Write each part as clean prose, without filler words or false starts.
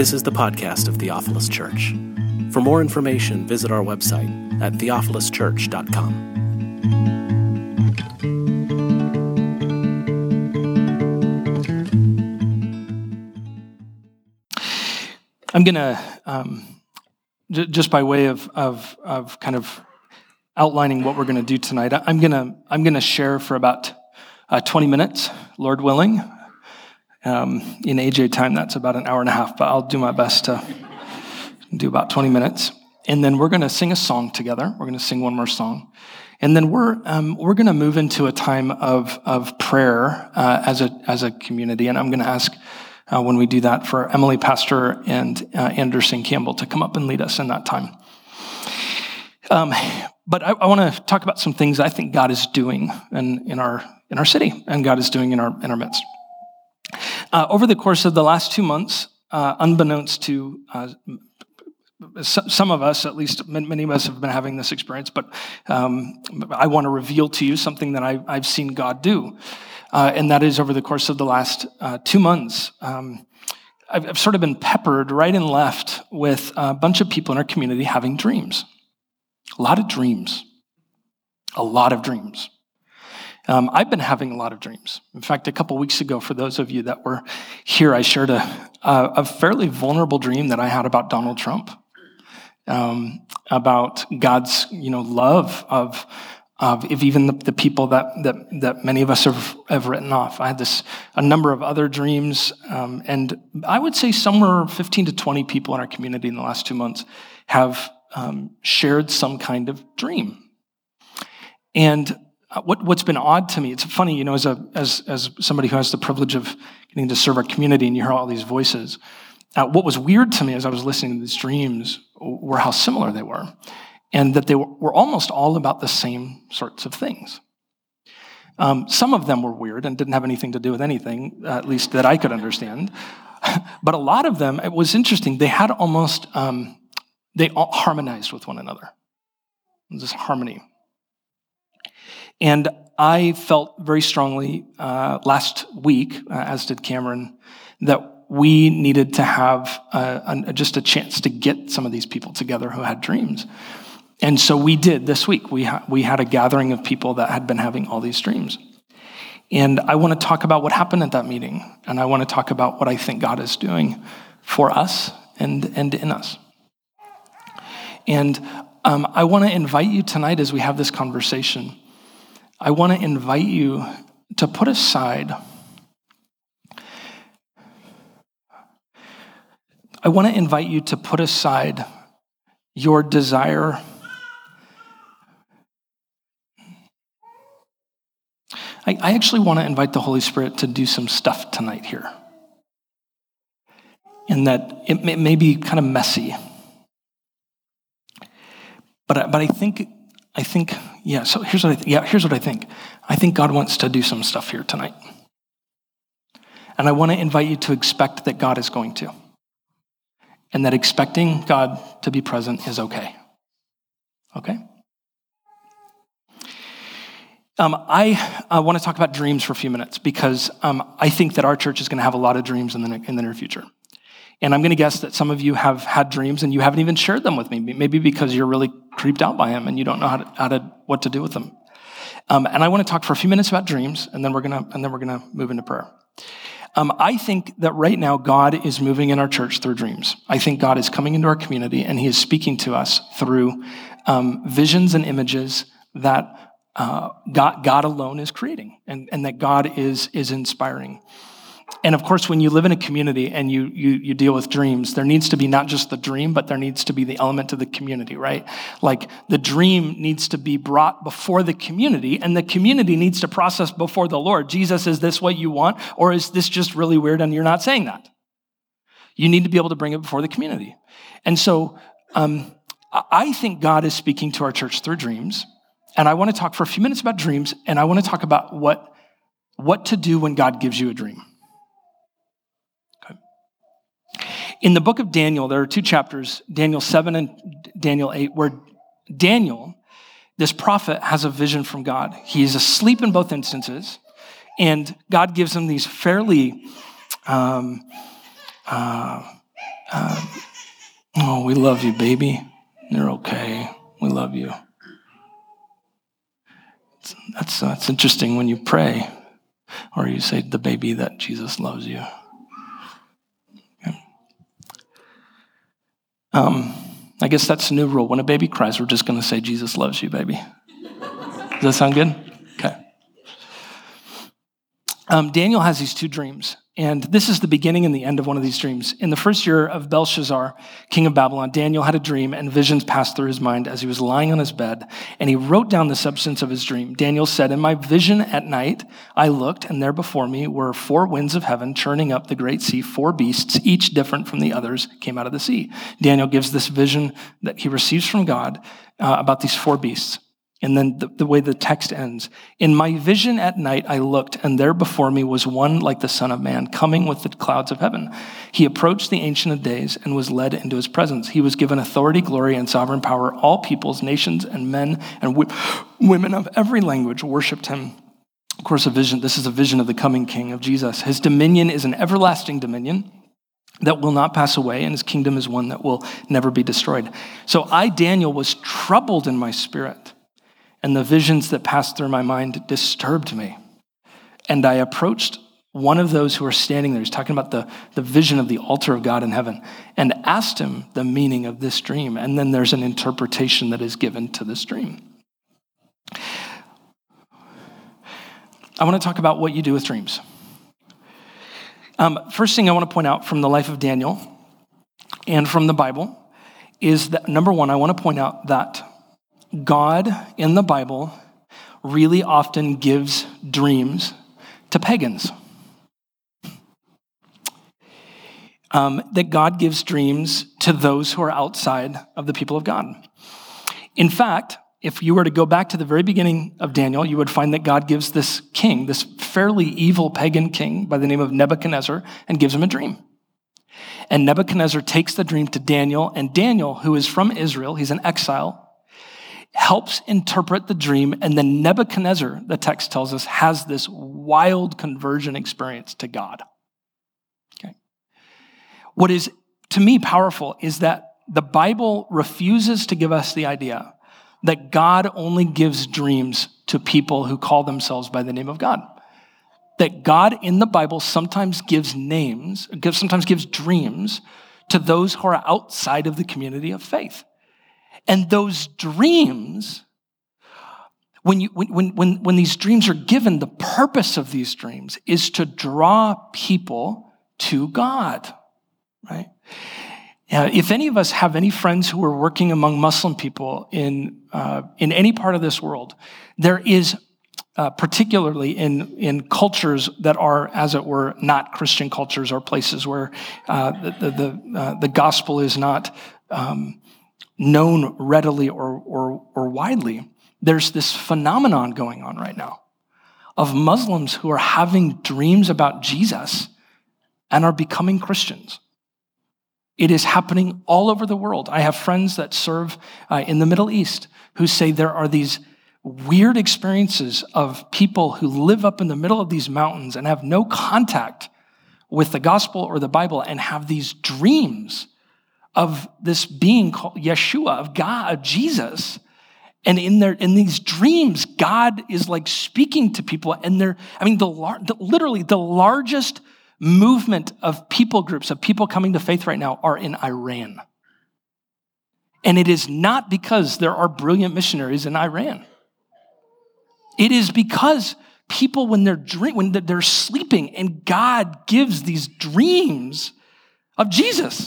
This is the podcast of Theophilus Church. For more information, visit our website at theophiluschurch.com. I'm going to, just by way of kind of outlining what we're going to do tonight, I'm going to share for about 20 minutes, Lord willing. In AJ time, that's about an hour and a half, but I'll do my best to do about 20 minutes. And then we're going to sing a song together. We're going to sing one more song. And then we're going to move into a time of prayer as a community. And I'm going to ask when we do that for Emily Pastor and Anderson Campbell to come up and lead us in that time. But I want to talk about some things I think God is doing in our city, and God is doing in our midst. Over the course of the last 2 months, unbeknownst to some of us, at least many of us have been having this experience, but I want to reveal to you something that I've seen God do. And that is over the course of the last 2 months, I've sort of been peppered right and left with a bunch of people in our community having dreams. A lot of dreams. I've been having a lot of dreams. In fact, a couple weeks ago, for those of you that were here, I shared a fairly vulnerable dream that I had about Donald Trump, about God's love of even the people that many of us have written off. I had a number of other dreams, and I would say somewhere 15 to 20 people in our community in the last 2 months have shared some kind of dream. And what's been odd to me, it's funny, as somebody who has the privilege of getting to serve our community and you hear all these voices, what was weird to me as I was listening to these dreams were how similar they were, and that they were almost all about the same sorts of things. Some of them were weird and didn't have anything to do with anything, at least that I could understand. But a lot of them, it was interesting, they had almost, they all harmonized with one another. This harmony. And I felt very strongly last week, as did Cameron, that we needed to have just a chance to get some of these people together who had dreams. And so we did this week. We had a gathering of people that had been having all these dreams. And I want to talk about what happened at that meeting. And I want to talk about what I think God is doing for us and in us. And I want to invite you tonight as we have this conversation, I want to invite you to put aside, your desire I actually want to invite the Holy Spirit to do some stuff tonight here. And that it may be kind of messy. But I think, yeah, so here's what I think. I think God wants to do some stuff here tonight. And I want to invite you to expect that God is going to. And that expecting God to be present is okay. Okay? I want to talk about dreams for a few minutes because I think that our church is going to have a lot of dreams in the near future. And I'm going to guess that some of you have had dreams and you haven't even shared them with me, maybe because you're really creeped out by them and you don't know what to do with them. And I want to talk for a few minutes about dreams, and then we're gonna move into prayer. I think that right now God is moving in our church through dreams. I think God is coming into our community and He is speaking to us through visions and images that God alone is creating, and that God is inspiring. And of course, when you live in a community and you deal with dreams, there needs to be not just the dream, but there needs to be the element of the community, right? Like the dream needs to be brought before the community, and the community needs to process before the Lord. Jesus, is this what you want? Or is this just really weird and you're not saying that? You need to be able to bring it before the community. And so I think God is speaking to our church through dreams. And I want to talk for a few minutes about dreams, and I want to talk about what to do when God gives you a dream. Okay. In the book of Daniel, there are 2 chapters, Daniel 7 and Daniel 8, where Daniel, this prophet, has a vision from God. He's asleep in both instances, and God gives him these fairly Oh, we love you, baby. You're okay. We love you. That's interesting when you pray, or you say to the baby that Jesus loves you. Okay. I guess that's a new rule. When a baby cries, we're just going to say, Jesus loves you, baby. Does that sound good? Okay. Daniel has these two dreams, and this is the beginning and the end of one of these dreams. In the first year of Belshazzar, king of Babylon, Daniel had a dream, and visions passed through his mind as he was lying on his bed, and he wrote down the substance of his dream. Daniel said, in my vision at night, I looked, and there before me were 4 winds of heaven churning up the great sea. 4 beasts, each different from the others, came out of the sea. Daniel gives this vision that he receives from God about these 4 beasts. And then the way the text ends, in my vision at night I looked, and there before me was one like the Son of Man, coming with the clouds of heaven. He approached the Ancient of Days and was led into his presence. He was given authority, glory, and sovereign power. All peoples, nations, and men and women of every language worshipped him. Of course, this is a vision of the coming King, of Jesus. His dominion is an everlasting dominion that will not pass away, and his kingdom is one that will never be destroyed. So I, Daniel, was troubled in my spirit, and the visions that passed through my mind disturbed me. And I approached one of those who were standing there. He's talking about the vision of the altar of God in heaven, and asked him the meaning of this dream. And then there's an interpretation that is given to this dream. I want to talk about what you do with dreams. First thing I want to point out from the life of Daniel and from the Bible is that, number one, I want to point out that God in the Bible really often gives dreams to pagans. That God gives dreams to those who are outside of the people of God. In fact, if you were to go back to the very beginning of Daniel, you would find that God gives this king, this fairly evil pagan king by the name of Nebuchadnezzar, and gives him a dream. And Nebuchadnezzar takes the dream to Daniel, and Daniel, who is from Israel, he's an exile, helps interpret the dream, and then Nebuchadnezzar, the text tells us, has this wild conversion experience to God. Okay. What is, to me, powerful is that the Bible refuses to give us the idea that God only gives dreams to people who call themselves by the name of God. That God in the Bible sometimes gives dreams to those who are outside of the community of faith. And those dreams, when these dreams are given, the purpose of these dreams is to draw people to God, right? If any of us have any friends who are working among Muslim people in any part of this world, there is, particularly in cultures that are, as it were, not Christian cultures, or places where the gospel is not known readily or widely, there's this phenomenon going on right now of Muslims who are having dreams about Jesus and are becoming Christians. It is happening all over the world. I have friends that serve in the Middle East who say there are these weird experiences of people who live up in the middle of these mountains and have no contact with the gospel or the Bible, and have these dreams of this being called Yeshua, of God, of Jesus. And in these dreams, God is like speaking to people, and literally the largest movement of people groups, of people coming to faith right now, are in Iran. And it is not because there are brilliant missionaries in Iran. It is because people, when they're sleeping, and God gives these dreams of Jesus.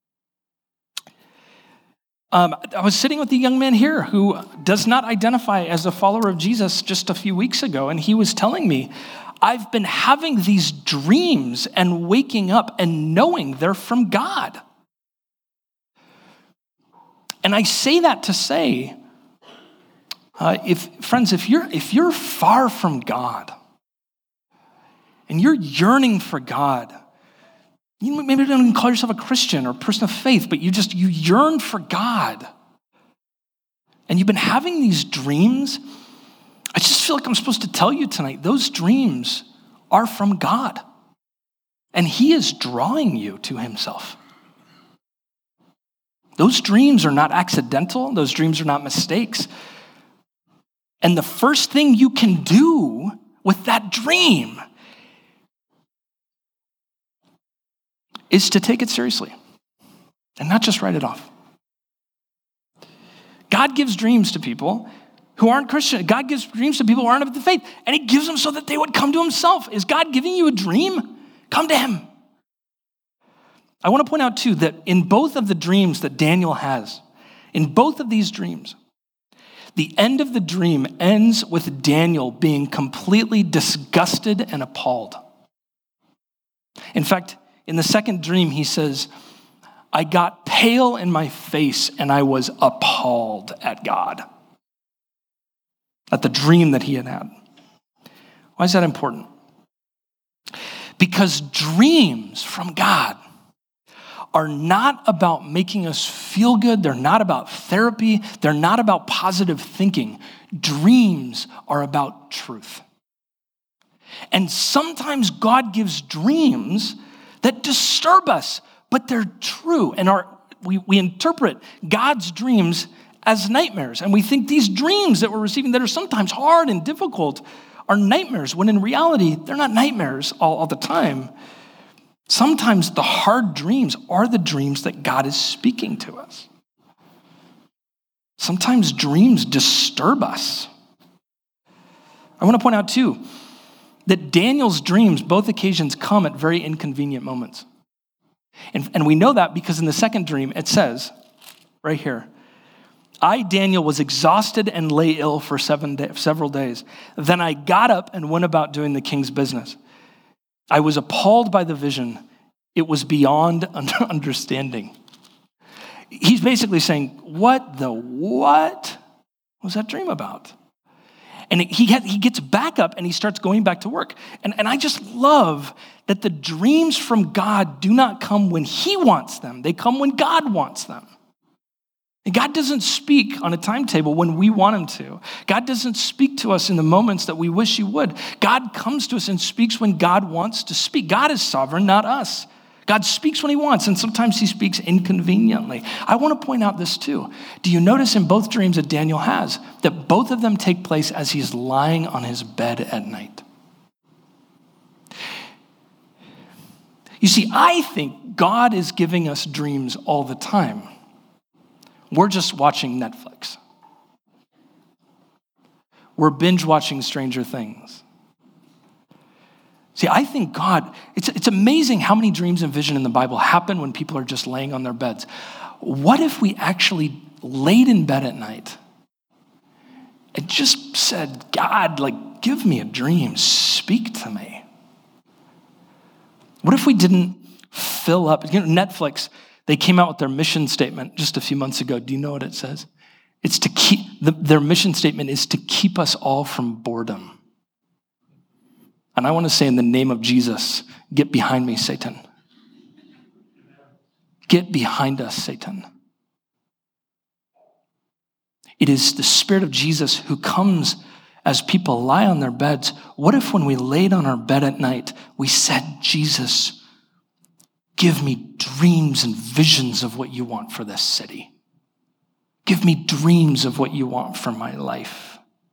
I was sitting with a young man here who does not identify as a follower of Jesus just a few weeks ago, and he was telling me, I've been having these dreams and waking up and knowing they're from God. And I say that to say, if you're far from God and you're yearning for God, you maybe don't even call yourself a Christian or a person of faith, but you yearn for God, and you've been having these dreams, I just feel like I'm supposed to tell you tonight, those dreams are from God, and he is drawing you to himself. Those dreams are not accidental. Those dreams are not mistakes. And the first thing you can do with that dream is to take it seriously and not just write it off. God gives dreams to people who aren't Christian. God gives dreams to people who aren't of the faith, and he gives them so that they would come to himself. Is God giving you a dream? Come to him. I want to point out too that in both of the dreams that Daniel has, in both of these dreams, the end of the dream ends with Daniel being completely disgusted and appalled. In fact, in the second dream, he says, I got pale in my face and I was appalled at God, at the dream that he had had. Why is that important? Because dreams from God are not about making us feel good. They're not about therapy. They're not about positive thinking. Dreams are about truth. And sometimes God gives dreams that disturb us, but they're true. And we interpret God's dreams as nightmares. And we think these dreams that we're receiving that are sometimes hard and difficult are nightmares, when in reality, they're not nightmares all the time. Sometimes the hard dreams are the dreams that God is speaking to us. Sometimes dreams disturb us. I want to point out too, that Daniel's dreams, both occasions, come at very inconvenient moments. And we know that because in the second dream, it says, right here, I, Daniel, was exhausted and lay ill for several days. Then I got up and went about doing the king's business. I was appalled by the vision. It was beyond understanding. He's basically saying, what was that dream about? And he gets back up and he starts going back to work. And I just love that the dreams from God do not come when he wants them. They come when God wants them. And God doesn't speak on a timetable when we want him to. God doesn't speak to us in the moments that we wish he would. God comes to us and speaks when God wants to speak. God is sovereign, not us. God speaks when he wants, and sometimes he speaks inconveniently. I want to point out this too. Do you notice in both dreams that Daniel has that both of them take place as he's lying on his bed at night? You see, I think God is giving us dreams all the time. We're just watching Netflix. We're binge watching Stranger Things. See, I think God, it's amazing how many dreams and vision in the Bible happen when people are just laying on their beds. What if we actually laid in bed at night and just said, God, give me a dream, speak to me? What if we didn't fill up, Netflix, they came out with their mission statement just a few months ago. Do you know what it says? It's to keep, their mission statement is to keep us all from boredom. And I want to say in the name of Jesus, get behind me, Satan. Get behind us, Satan. It is the Spirit of Jesus who comes as people lie on their beds. What if when we laid on our bed at night, we said, Jesus, give me dreams and visions of what you want for this city. Give me dreams of what you want for my life.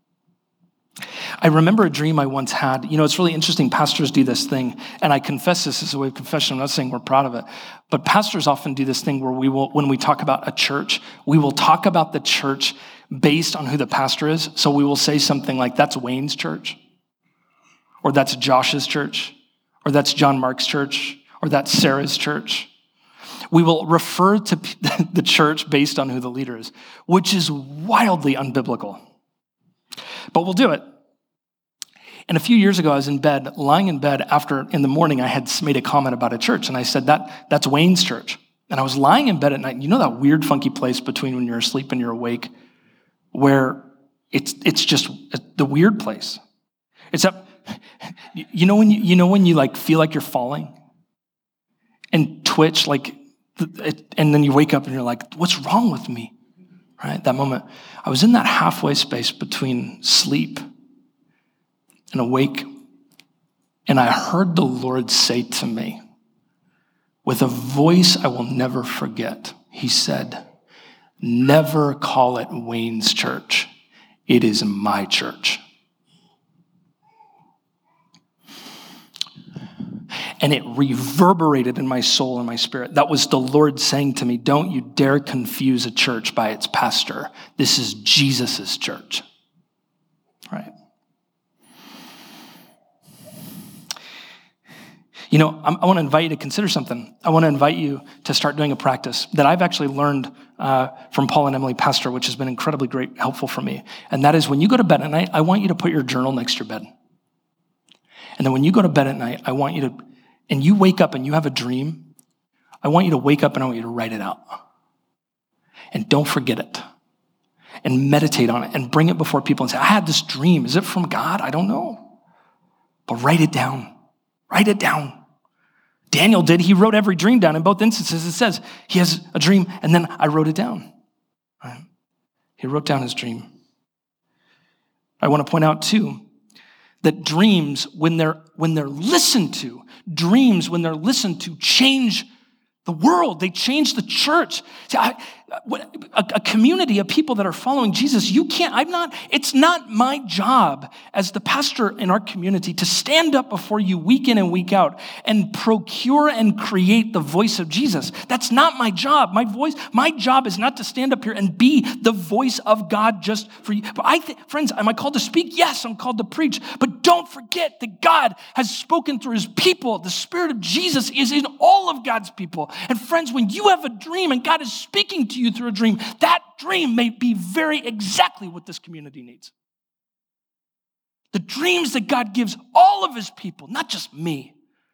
I remember a dream I once had. It's really interesting. Pastors do this thing, and I confess this as a way of confession. I'm not saying we're proud of it, but pastors often do this thing where when we talk about a church, we will talk about the church based on who the pastor is. So we will say something like, that's Wayne's church, or that's Josh's church, or that's John Mark's church, or that's Sarah's church. We will refer to the church based on who the leader is, which is wildly unbiblical. But we'll do it. And a few years ago, I was in bed, lying in bed in the morning, I had made a comment about a church, and I said, that's Wayne's church. And I was lying in bed at night. You know that weird, funky place between when you're asleep and you're awake, where it's just the weird place. It's up. You know when you feel like you're falling and twitch, and then you wake up and you're like, what's wrong with me? Right? That moment, I was in that halfway space between sleep and awake, and I heard the Lord say to me, with a voice I will never forget, he said, Never call it Wayne's church. It is my church. And it reverberated in my soul and my spirit. That was the Lord saying to me, don't you dare confuse a church by its pastor. This is Jesus' church. Right? You know, I want to invite you to consider something. I want to invite you to start doing a practice that I've actually learned from Paul and Emily Pastor, which has been incredibly great, helpful for me. And that is when you go to bed at night, I want you to put your journal next to your bed. And then when you go to bed at night, I want you to, and you wake up and you have a dream, I want you to wake up and I want you to write it out. And don't forget it. And meditate on it and bring it before people and say, I had this dream. Is it from God? I don't know. But write it down. Write it down. Daniel did. He wrote every dream down. In both instances, it says he has a dream, and then I wrote it down. Right? He wrote down his dream. I want to point out, too, that dreams, when they're listened to, change the world. They change the church. See, a community of people that are following Jesus, it's not my job as the pastor in our community to stand up before you week in and week out and procure and create the voice of Jesus. That's not my job. My job is not to stand up here and be the voice of God just for you. But friends, am I called to speak? Yes, I'm called to preach. But don't forget that God has spoken through his people. The Spirit of Jesus is in all of God's people. And friends, when you have a dream and God is speaking to you through a dream, that dream may be very exactly what this community needs. The dreams that God gives all of his people, not just me.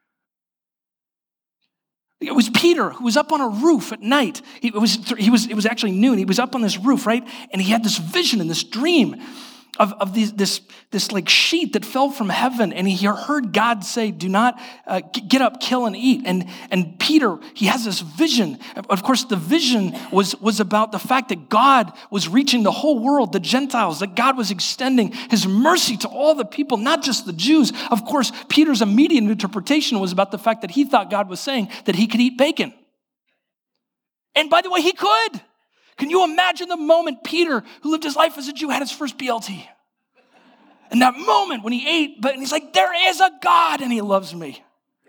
It was Peter who was up on a roof at night. It was actually noon. He was up on this roof, right? And he had this vision and this dream of this like sheet that fell from heaven, and he heard God say, do not get up, kill, and eat. And Peter, he has this vision. Of course, the vision was about the fact that God was reaching the whole world, the Gentiles, that God was extending his mercy to all the people, not just the Jews. Of course, Peter's immediate interpretation was about the fact that he thought God was saying that he could eat bacon. And by the way, he could. Can you imagine the moment Peter, who lived his life as a Jew, had his first BLT? And that moment when he ate, and he's like, there is a God and he loves me.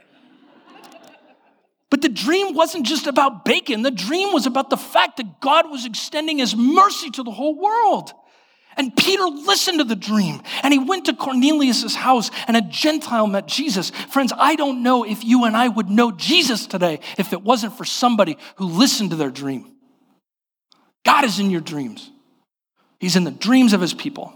But the dream wasn't just about bacon. The dream was about the fact that God was extending his mercy to the whole world. And Peter listened to the dream, and he went to Cornelius' house, and a Gentile met Jesus. Friends, I don't know if you and I would know Jesus today if it wasn't for somebody who listened to their dream. God is in your dreams. He's in the dreams of his people.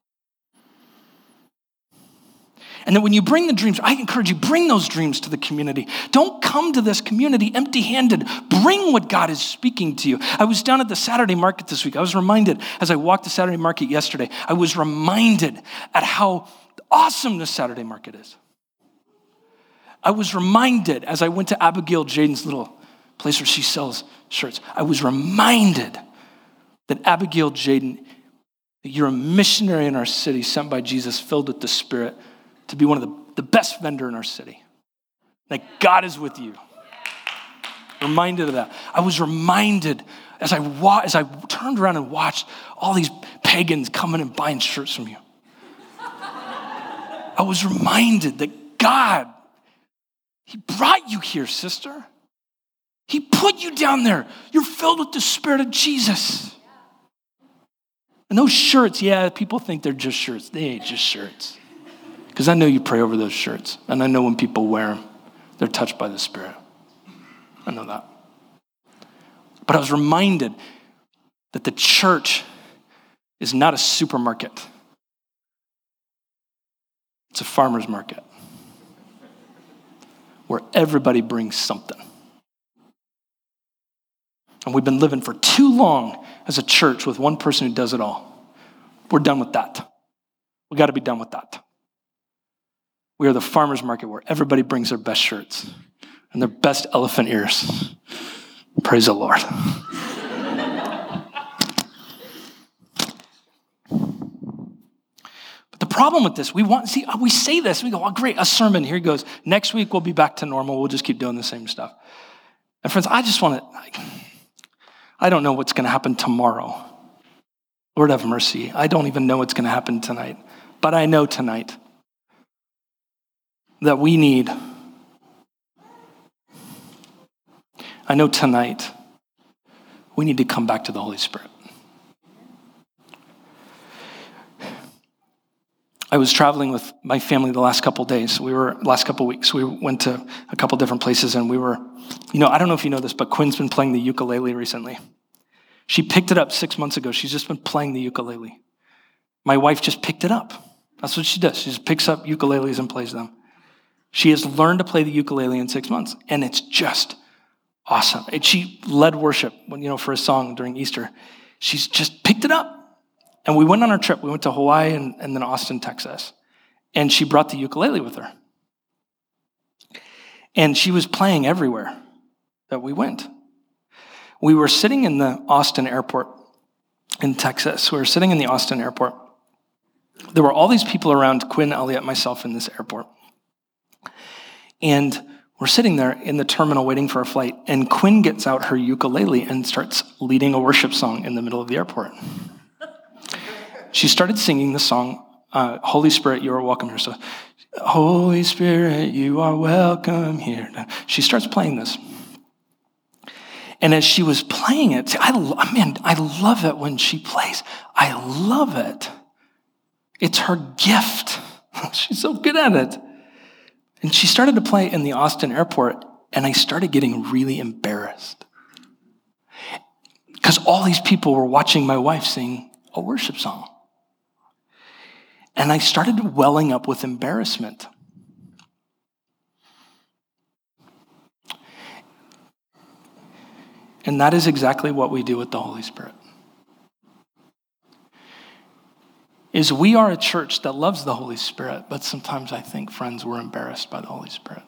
And then when you bring the dreams, I encourage you, bring those dreams to the community. Don't come to this community empty-handed. Bring what God is speaking to you. I was down at the Saturday market this week. I was reminded, as I walked the Saturday market yesterday, I was reminded at how awesome the Saturday market is. I was reminded as I went to Abigail Jaden's little place where she sells shirts. I was reminded that Abigail Jaden, that you're a missionary in our city sent by Jesus, filled with the Spirit, to be one of the best vendor in our city. That God is with you. Reminded of that. I was reminded as I turned around and watched all these pagans coming and buying shirts from you. I was reminded that God, he brought you here, sister. He put you down there. You're filled with the Spirit of Jesus. And those shirts, yeah, people think they're just shirts. They ain't just shirts. Because I know you pray over those shirts. And I know when people wear them, they're touched by the Spirit. I know that. But I was reminded that the church is not a supermarket. It's a farmer's market where everybody brings something. And we've been living for too long as a church with one person who does it all. We're done with that. We got to be done with that. We are the farmer's market where everybody brings their best shirts and their best elephant ears. Praise the Lord. But the problem with this, we say this, we go, oh, great, a sermon, here he goes. Next week we'll be back to normal. We'll just keep doing the same stuff. And friends, I just want to, I don't know what's going to happen tomorrow. Lord have mercy. I don't even know what's going to happen tonight. But I know tonight that I know tonight we need to come back to the Holy Spirit. I was traveling with my family the last couple days. Last couple weeks. We went to a couple different places, and we were, I don't know if you know this, but Quinn's been playing the ukulele recently. She picked it up 6 months ago. She's just been playing the ukulele. My wife just picked it up. That's what she does. She just picks up ukuleles and plays them. She has learned to play the ukulele in 6 months, and it's just awesome. And she led worship, for a song during Easter. She's just picked it up. And we went on our trip. We went to Hawaii and then Austin, Texas. And she brought the ukulele with her. And she was playing everywhere that we went. We were sitting in the Austin airport in Texas. We were sitting in the Austin airport. There were all these people around Quinn, Elliott, myself in this airport. And we're sitting there in the terminal waiting for a flight. And Quinn gets out her ukulele and starts leading a worship song in the middle of the airport. She started singing the song, Holy Spirit, you are welcome here. So, Holy Spirit, you are welcome here. She starts playing this. And as she was playing it, I love it when she plays. I love it. It's her gift. She's so good at it. And she started to play in the Austin airport, and I started getting really embarrassed. Because all these people were watching my wife sing a worship song. And I started welling up with embarrassment. And that is exactly what we do with the Holy Spirit. Is we are a church that loves the Holy Spirit, but sometimes I think, friends, we're embarrassed by the Holy Spirit.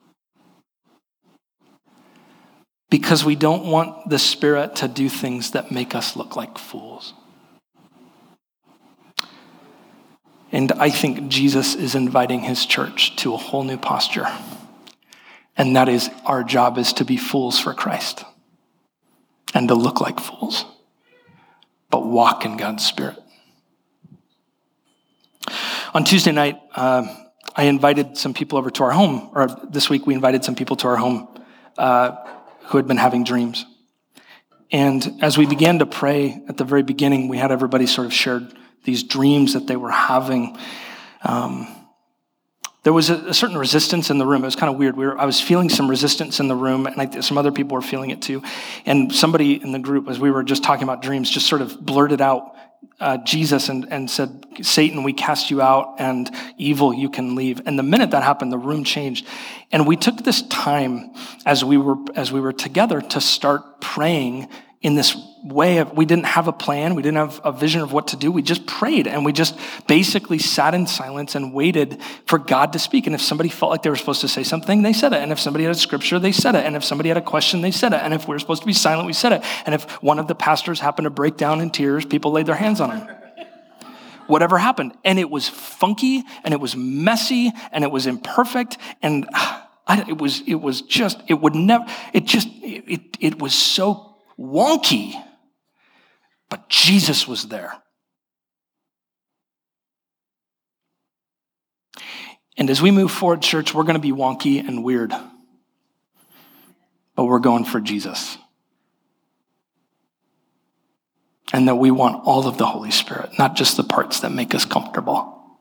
Because we don't want the Spirit to do things that make us look like fools. And I think Jesus is inviting his church to a whole new posture. And that is, our job is to be fools for Christ and to look like fools, but walk in God's Spirit. On Tuesday night, I invited some people over to our home, or this week we invited some people to our home who had been having dreams. And as we began to pray at the very beginning, we had everybody sort of shared these dreams that they were having. There was a certain resistance in the room. It was kind of weird. I was feeling some resistance in the room, and some other people were feeling it too. And somebody in the group, as we were just talking about dreams, just sort of blurted out Jesus and said, Satan, we cast you out, and evil, you can leave. And the minute that happened, the room changed. And we took this time as we were together to start praying in this way we didn't have a plan. We didn't have a vision of what to do. We just prayed, and we just basically sat in silence and waited for God to speak. And if somebody felt like they were supposed to say something, they said it. And if somebody had a scripture, they said it. And if somebody had a question, they said it. And if we were supposed to be silent, we said it. And if one of the pastors happened to break down in tears, people laid their hands on him. Whatever happened. And it was funky, and it was messy, and it was imperfect, and it was so wonky, but Jesus was there. And as we move forward, church, we're going to be wonky and weird, but we're going for Jesus. And that we want all of the Holy Spirit, not just the parts that make us comfortable.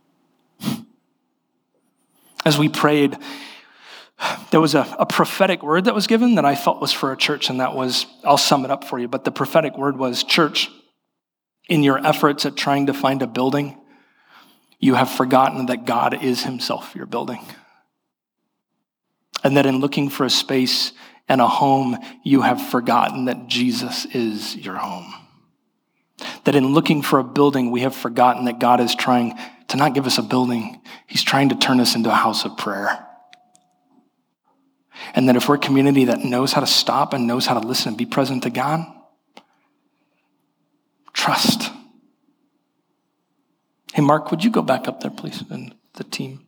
As we prayed, there was a prophetic word that was given that I felt was for a church, and that was, I'll sum it up for you, but the prophetic word was, church, in your efforts at trying to find a building, you have forgotten that God is himself your building. And that in looking for a space and a home, you have forgotten that Jesus is your home. That in looking for a building, we have forgotten that God is trying to not give us a building. He's trying to turn us into a house of prayer. And that if we're a community that knows how to stop and knows how to listen and be present to God, trust. Hey, Mark, would you go back up there, please, and the team?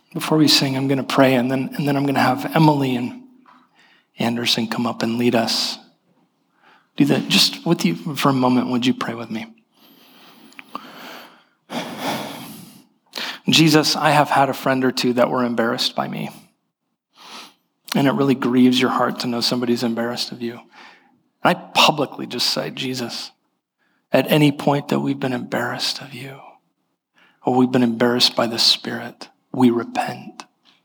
Before we sing, I'm going to pray, and then I'm going to have Emily and Anderson come up and lead us. Do that just with you for a moment. Would you pray with me? Jesus, I have had a friend or two that were embarrassed by me. And it really grieves your heart to know somebody's embarrassed of you. And I publicly just say, Jesus, at any point that we've been embarrassed of you, or we've been embarrassed by the Spirit, we repent.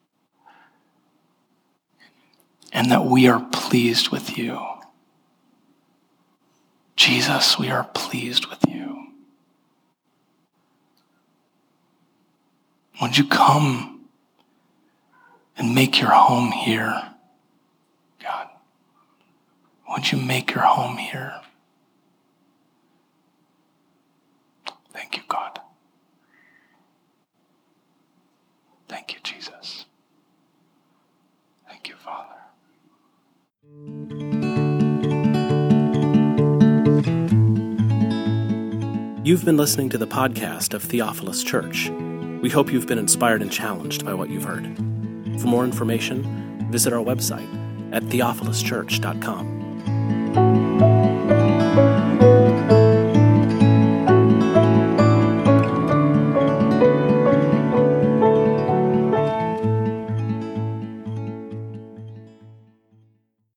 And that we are pleased with you. Jesus, we are pleased with you. Would you come and make your home here, God? Would you make your home here? Thank you, God. Thank you, Jesus. Thank you, Father. You've been listening to the podcast of Theophilus Church. We hope you've been inspired and challenged by what you've heard. For more information, visit our website at theophiluschurch.com.